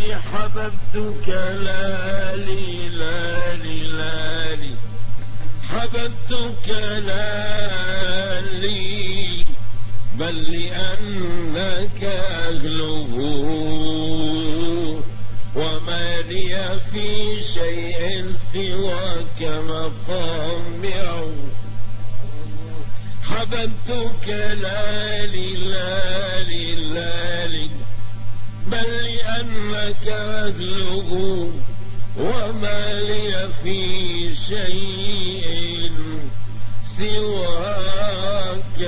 حبيبي حببتك لالي لالي لالي، حببتك لالي، بل لأنك أهله، وما لي في شيء سواك مطامع. حببتك لالي لالي لالي، بل لأنك أهله، وما لي في شيء سواك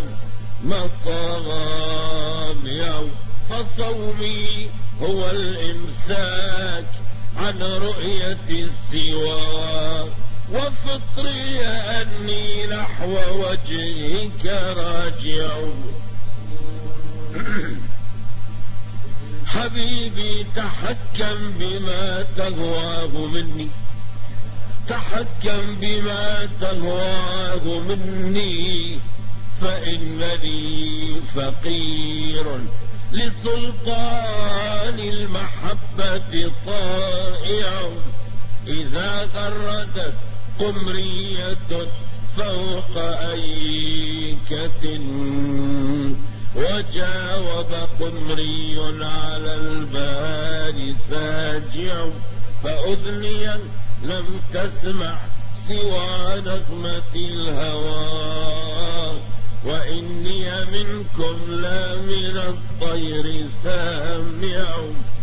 مطامع. فصومي هو الإمساك عن رؤية السوى، وفطري أني نحو وجهك راجع. حبيبي تحكم بما تهواه مني، تحكم بما تهواه مني، فإنني فقير لسلطان المحبة طائع. إذا غردت قمرية فوق أيكة، وجاوب قمري على البال ساجع، فأذني لم تسمع سوى نغمة الهوى، وإني منكم لا من الطير سامع.